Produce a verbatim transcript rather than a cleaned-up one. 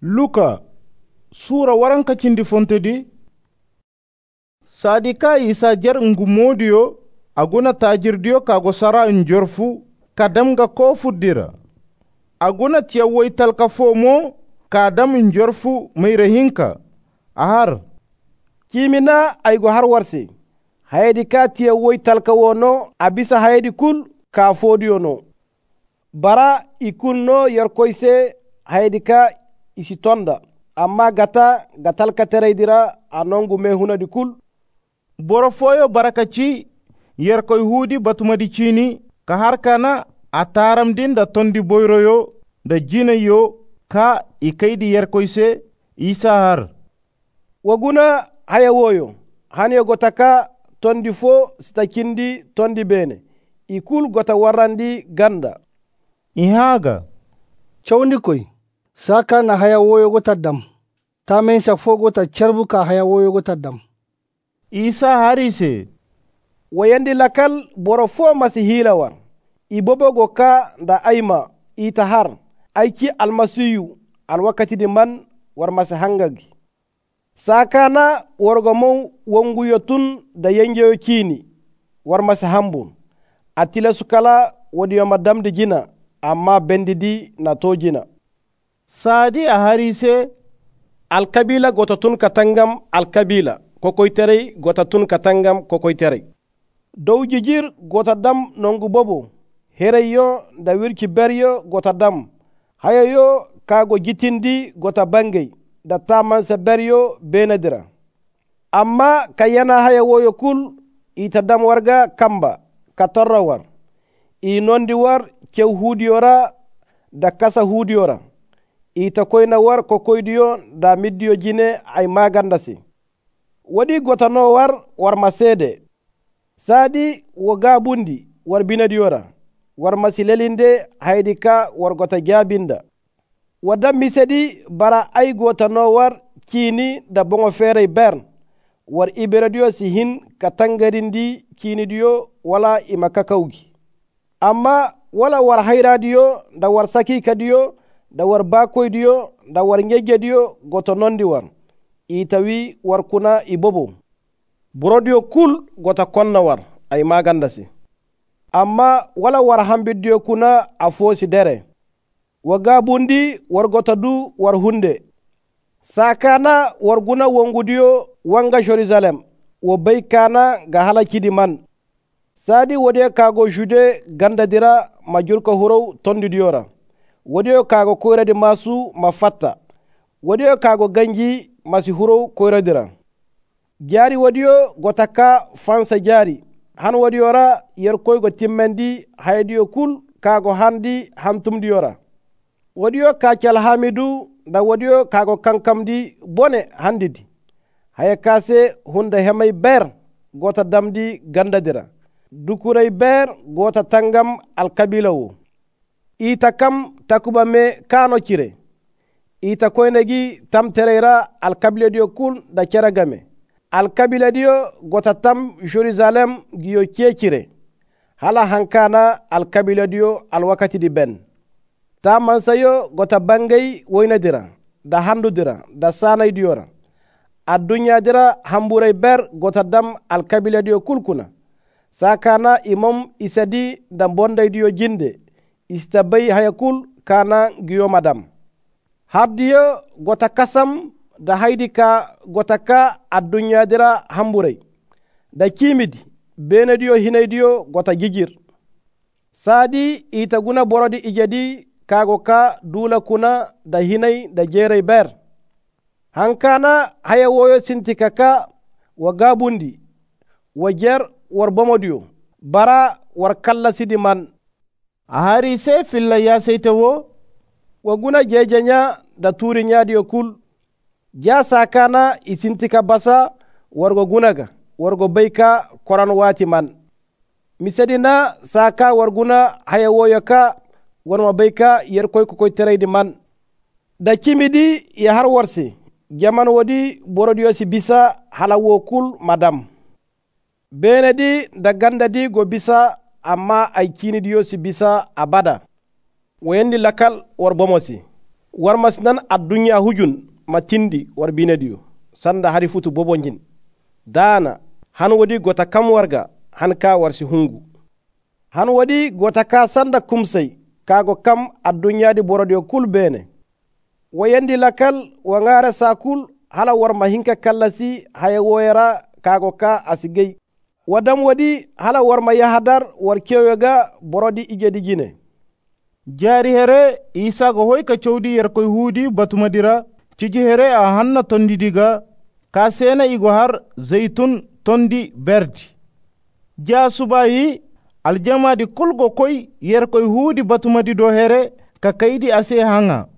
Luka sura waranka cindi fontedi sadika isa jar ngumodiyo aguna tajirdiyo kago sara njorfu kadamga ko fuddira aguna tiya woital ka fomo kadam njorfu mayrahinka ahar kimina aygo har warsi haydi ka tiya woital ka wono abisa haydi kul ka fodiyono bara ikunno yarkoyse haydi ka isi tonda amma gata gatal ka tereydira anongu me hunadi kul boro foyo barakaci yerkoy hudi batumadi cini ka harkana a taram din da tondi boyroyo da jina yo ka ikaydi yerkoyse isa har waguna haya woyo hane gotaka tondi fo stakindi tondi bene ikul gota warandi ganda ihaga chawndi koy saka na haya woyo gota dam tamen sa fo gota charbu ka haya woyo gota dam isa harise wayandi lakal boro fo masi hilawar ibobogo ka da aima ita har aiki almasiyu alwakati di man war masi hangagi sakana wargo mon wonguyo tun da yengeyo kini war masi hambun atila sukala wadiyo madam di jina amma bendidi na to jina sadi a harise alkabila gotatun katangam alkabila kokoyterey gotatun katangam kokoyterey dow jijir gota dam nongu bobo hereyo da wirki beryo gota dam hayoyo kago jitindi gota bangey da tamansa beryo benedira amma kayana haya woyo kul ita dam warga kamba katorra war i nondi war kew hudiyora da kasa hudiyora ita koyna war kokoydiyo da middiyo jine ay magandasi wadi gotano war war masede sadi wo gabundi war binadiyora war masilelinde haydi ka war gota jabinda wadam misedi bara ay gotano war kini da bongo fere bern war iberadiyo si hin katangarindi kini diyo wala imakakawgi amma wala war hayradiyo da war sakika diyo da war bakoydiyo da war ngegediyo goto nondi war itawi war kuna ibobo burodiyo kul gota konna war ay magandasi amma wala war hambiddiyo kuna a fosi dere waga bundi war gota du war hunde sakana war guna wongudiyo wanga jerusalem wo bay kana ga halakidi man sadi wode kago jude gandadira majurko horow tondidiyora wode kago koyradi masu mafatta wode kago ganji masi huro koyradira jari wadiyo gotaka fansa jari han wadiyora yer koygo timmendi haydiyo kul kago handi hamtumdiyora wadiyo kacal hamidu da wadiyo kago kankamdi bone handidi haya kase hunda hemay ber gota damdi gandadira dukuray ber gota tangam alkabilawo ita kam takuba me kano cire ita koynegi tam tereyra alkabila diyo kul da ceragame alkabila diyo gota tam jerusalem giyo cecire hala hankana alkabila diyo alwakati di ben ta mansayo gota bangay woynadira da handudira da sanay diyora addunya dira hamburay ber gota dam alkabila diyo kulkuna sakana imam isadi da bonday diyo jinde istabay hayakul kana giyo madam haddiyo gota kasam da haydi ka gota ka addunya dira hamburay da kimidi benediyo hinaydiyo gota gijir sadi ita guna borodi ijedi kago ka dula kuna da hinay da jeray ber hankana haya woyo sintika ka wa gabundi wa jer war bomodiyo bara war kalla sidi man ahari se filla ya seitawo waguna jejenya da turi nyadiyo kul ja sakana isintika basa wargo gunaga wargo bayka koran wati man misedina saka warguna haya woyoka warma bayka yer koy ko koy tereydi man da kimidi ya har warsi jaman wodi borodiyo si bisa hala wo kul madam benedi da gandadi go bisa amma ay kinidiyo si bisa abada wendi lakal war bomosi war masnan addunya hujun matindi war binadiyo sanda hari futu bobonjin dana han wadi gota kam warga han ka warsi hungu han wadi gota ka sanda kumsai kago kam addunya di borodiyo kul bene wayandi lakal wangara sakul hala war mahinka kallasi haya woyara kago ka asigay wadam wadi hala war ma yahadar war kewega borodi ijedi gine jari here isa go hoy ka cewdi yer koy hudi batumadira ciji here a hanna tondi diga ka sena igo har zaitun tondi berdi ja subayi aljama di kulgo koy yer koy hudi batumadi do here ka kaydi ase hanga